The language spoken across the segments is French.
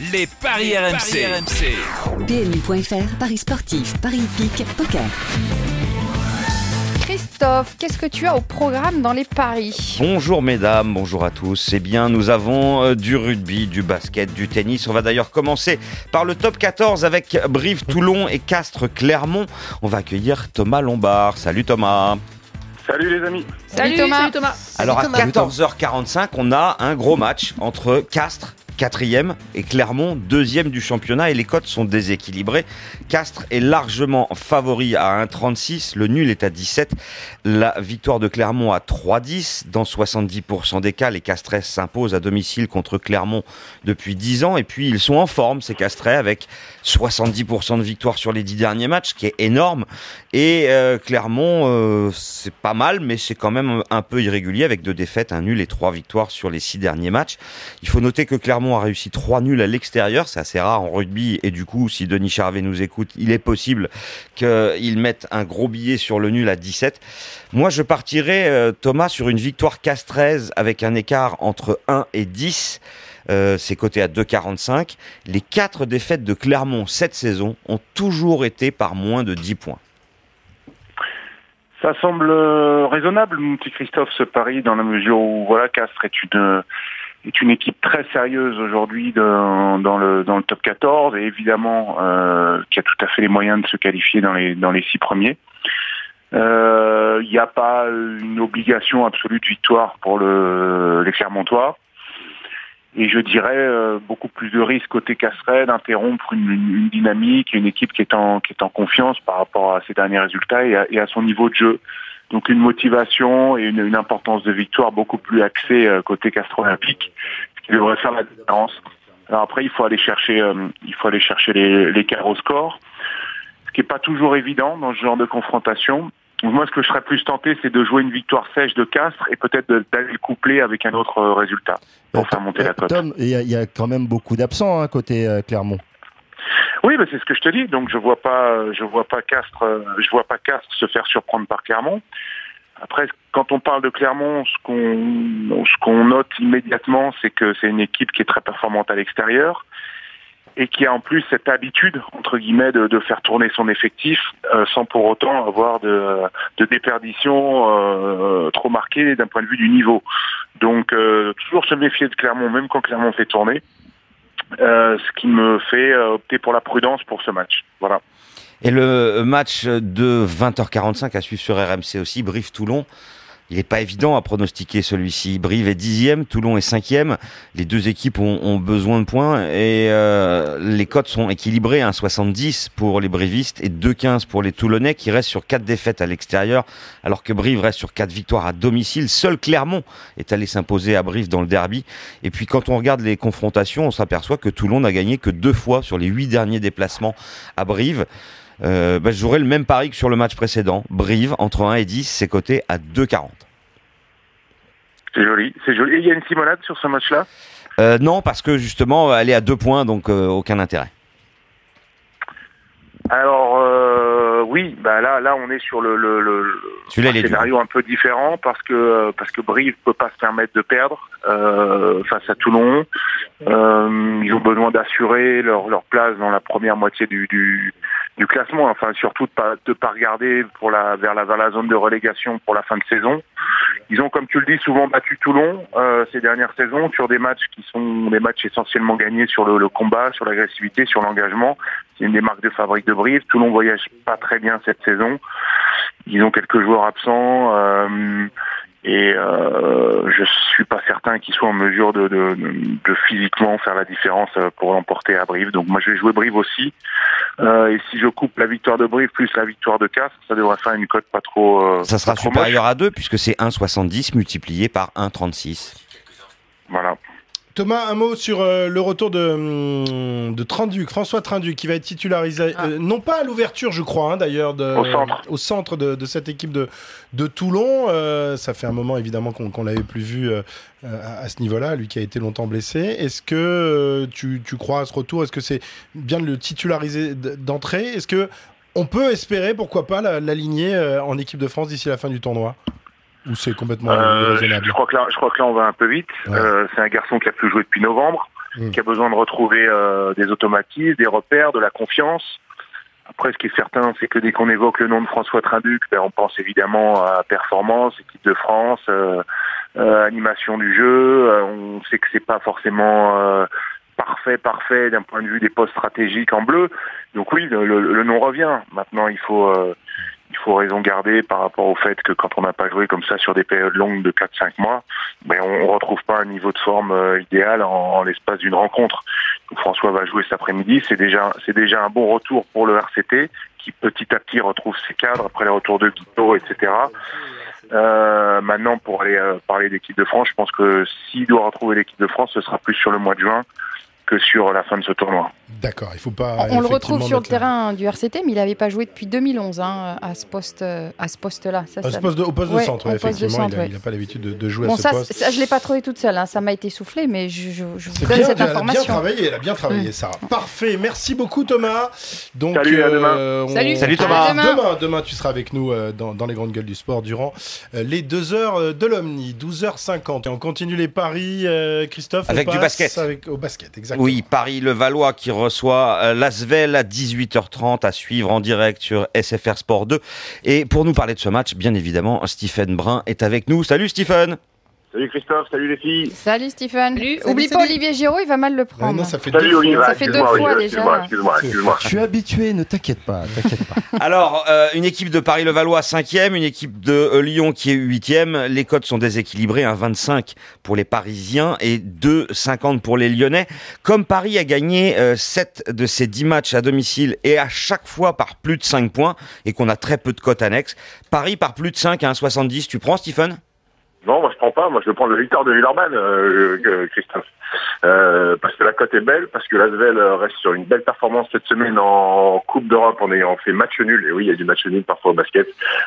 Les paris RMC. PMU.fr, paris sportifs, paris hippiques, poker. Christophe, qu'est-ce que tu as au programme dans les paris ? Bonjour mesdames, bonjour à tous. Eh bien, nous avons du rugby, du basket, du tennis. On va d'ailleurs commencer par le top 14 avec Brive-Toulon et Castres-Clermont. On va accueillir Thomas Lombard. Salut Thomas. Salut les amis. Salut Thomas. Alors à 14h45, on a un gros match entre Castres, 4e, et Clermont, 2e du championnat, et les cotes sont déséquilibrées. Castres est largement favori à 1,36, le nul est à 17, la victoire de Clermont à 3,10. Dans 70% des cas, les Castrais s'imposent à domicile contre Clermont depuis 10 ans, et puis ils sont en forme, ces Castrais, avec 70% de victoires sur les 10 derniers matchs, ce qui est énorme, et Clermont, c'est pas mal, mais c'est quand même un peu irrégulier, avec 2 défaites, un nul et 3 victoires sur les 6 derniers matchs. Il faut noter que Clermont a réussi 3 nuls à l'extérieur, c'est assez rare en rugby, et du coup, si Denis Charvet nous écoute, il est possible qu'il mette un gros billet sur le nul à 17. Moi, je partirais, Thomas, sur une victoire castraise avec un écart entre 1 et 10. C'est coté à 2,45. Les 4 défaites de Clermont cette saison ont toujours été par moins de 10 points. Ça semble raisonnable, mon petit Christophe, ce pari, dans la mesure où voilà, Castres est une équipe très sérieuse aujourd'hui dans le top 14 et évidemment qui a tout à fait les moyens de se qualifier dans les 6 premiers. Il n'y a pas une obligation absolue de victoire pour les Clermontois. Et je dirais beaucoup plus de risques côté Castrais d'interrompre une dynamique, une équipe qui est en confiance par rapport à ses derniers résultats et à son niveau de jeu. Donc une motivation et une importance de victoire beaucoup plus axée côté Castres Olympique, ce qui devrait faire la différence. Alors après, il faut aller chercher l'écart au score, ce qui n'est pas toujours évident dans ce genre de confrontation. Moi, ce que je serais plus tenté, c'est de jouer une victoire sèche de Castres et peut-être d'aller le coupler avec un autre résultat pour faire monter la cote. Tom, il y a quand même beaucoup d'absents côté Clermont. Oui, c'est ce que je te dis. Donc je vois pas Castres se faire surprendre par Clermont. Après, quand on parle de Clermont, ce qu'on note immédiatement, c'est que c'est une équipe qui est très performante à l'extérieur et qui a en plus cette habitude, entre guillemets, de faire tourner son effectif sans pour autant avoir de déperdition trop marquée d'un point de vue du niveau. Donc toujours se méfier de Clermont, même quand Clermont fait tourner. Ce qui me fait opter pour la prudence pour ce match. Voilà. Et le match de 20h45 à suivre sur RMC aussi, Brive-Toulon, il n'est pas évident à pronostiquer celui-ci. Brive est 10e, Toulon est 5e. Les deux équipes ont besoin de points et les cotes sont équilibrées. 1,70 pour les brivistes et 2,15 pour les Toulonnais qui restent sur 4 défaites à l'extérieur alors que Brive reste sur 4 victoires à domicile. Seul Clermont est allé s'imposer à Brive dans le derby. Et puis quand on regarde les confrontations, on s'aperçoit que Toulon n'a gagné que 2 fois sur les 8 derniers déplacements à Brive. Je jouerai le même pari que sur le match précédent. Brive, entre 1 et 10, c'est coté à 2,40. C'est joli. Et il y a une simonade sur ce match-là ? Non, parce que justement, elle est à 2 points, donc aucun intérêt. Alors, oui, là, on est sur le scénario un peu différent parce que Brive peut pas se permettre de perdre face à Toulon. Ils ont besoin d'assurer leur place dans la première moitié du classement, enfin surtout de pas regarder vers la zone de relégation pour la fin de saison. Ils ont, comme tu le dis, souvent battu Toulon ces dernières saisons sur des matchs qui sont des matchs essentiellement gagnés sur le combat, sur l'agressivité, sur l'engagement. C'est une des marques de fabrique de Brive. Toulon voyage pas très bien cette saison. Ils ont quelques joueurs absents et je suis pas certain qu'ils soient en mesure de physiquement faire la différence pour l'emporter à Brive. Donc moi je vais jouer Brive aussi. Et si je coupe la victoire de Brive plus la victoire de Castres, ça devrait faire une cote pas trop. Ça sera supérieur à 2 puisque c'est 1,70 multiplié par 1,36. Voilà. Thomas, un mot sur le retour de Trinduc, François Trinduc, qui va être titularisé, non pas à l'ouverture, je crois, d'ailleurs, au centre de cette équipe de Toulon. Ça fait un moment, évidemment, qu'on l'avait plus vu à ce niveau-là, lui qui a été longtemps blessé. Est-ce que tu crois à ce retour ? Est-ce que c'est bien de le titulariser d'entrée ? Est-ce que on peut espérer, pourquoi pas, l'aligner en équipe de France d'ici la fin du tournoi ? Ou c'est complètement irraisonnable ? Je crois que là, on va un peu vite. Ouais. C'est un garçon qui a plus joué depuis novembre. qui a besoin de retrouver des automatismes, des repères, de la confiance. Après, ce qui est certain, c'est que dès qu'on évoque le nom de François Trinduc, on pense évidemment à performance, équipe de France, animation du jeu. On sait que c'est pas forcément parfait d'un point de vue des postes stratégiques en bleu. Donc oui, le nom revient. Maintenant, il faut raison garder par rapport au fait que quand on n'a pas joué comme ça sur des périodes longues de 4-5 mois, on retrouve pas un niveau de forme idéal en l'espace d'une rencontre. Donc François va jouer cet après-midi, c'est déjà un bon retour pour le RCT qui petit à petit retrouve ses cadres après les retours de Guito, etc. Maintenant, pour aller parler d'équipe de France, je pense que s'il doit retrouver l'équipe de France, ce sera plus sur le mois de juin que sur la fin de ce tournoi. D'accord, il faut pas. On le retrouve sur le terrain du RCT, mais il n'avait pas joué depuis 2011 à ce poste-là. Au poste de centre, effectivement, il n'a pas l'habitude de jouer à ce poste. Ça, je l'ai pas trouvé toute seule, ça m'a été soufflé, mais je vous donne cette information. Elle a bien travaillé, Sarah. Parfait, merci beaucoup Thomas. Donc, salut, à demain. Salut Thomas. Demain, tu seras avec nous dans les grandes gueules du sport durant les 2 heures de l'Omni, 12h50. Et on continue les paris, Christophe. Avec du basket. Au basket, exactement. Oui, Paris-Levallois qui reçoit l'Asvel à 18h30 à suivre en direct sur SFR Sport 2. Et pour nous parler de ce match, bien évidemment, Stephen Brun est avec nous. Salut Stephen! Salut Christophe, salut les filles. Salut Stephen. Oublie pas Olivier Giraud, il va mal le prendre. Non, ça fait salut Olivier, ça fait 2 fois déjà. Excuse-moi. Je suis habitué, ne t'inquiète pas. Alors, une équipe de Paris-Levallois 5e, une équipe de Lyon qui est 8e. Les cotes sont déséquilibrées, 25 pour les Parisiens et 2,50 pour les Lyonnais. Comme Paris a gagné 7 de ses 10 matchs à domicile et à chaque fois par plus de 5 points et qu'on a très peu de cotes annexes, Paris par plus de 5 à 1,70. Tu prends, Stephen ? Non, moi je prends pas. Moi je prends le victoire de Villeurbanne, Christophe. Parce que la cote est belle, parce que l'Asvel reste sur une belle performance cette semaine en Coupe d'Europe en ayant fait match nul. Et oui, il y a du match nul parfois au basket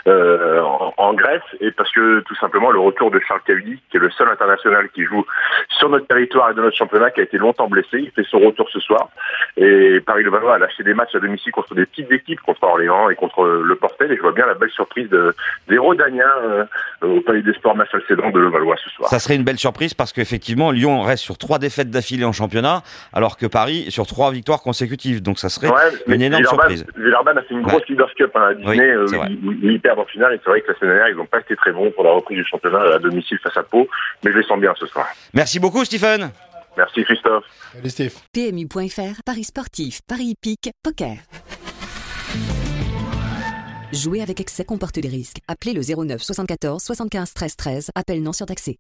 en Grèce. Et parce que tout simplement le retour de Charles Cahudi, qui est le seul international qui joue sur notre territoire et de notre championnat, qui a été longtemps blessé, il fait son retour ce soir. Et Paris-Levallois a lâché des matchs à domicile contre des petites équipes, contre Orléans et contre le Portel. Et je vois bien la belle surprise des Rodaniens au Palais des Sports Marcel Cédron de Levallois ce soir. Ça serait une belle surprise parce qu'effectivement, Lyon reste sur 3 défaites d'affilée en championnat, alors que Paris sur 3 victoires consécutives. Donc ça serait une énorme surprise. Villeurbanne a fait une grosse Leaders Cup à Disney, où ils perdent en finale. Et c'est vrai que la semaine dernière, ils n'ont pas été très bons pour la reprise du championnat à domicile face à Pau. Mais je les sens bien ce soir. Merci beaucoup, Stephen. Merci, Christophe. Salut, Steve. PMU.fr, Paris sportif, Paris hippique, poker. Jouer avec excès comporte des risques. Appelez le 09 74 75 13 13. Appel non surtaxé.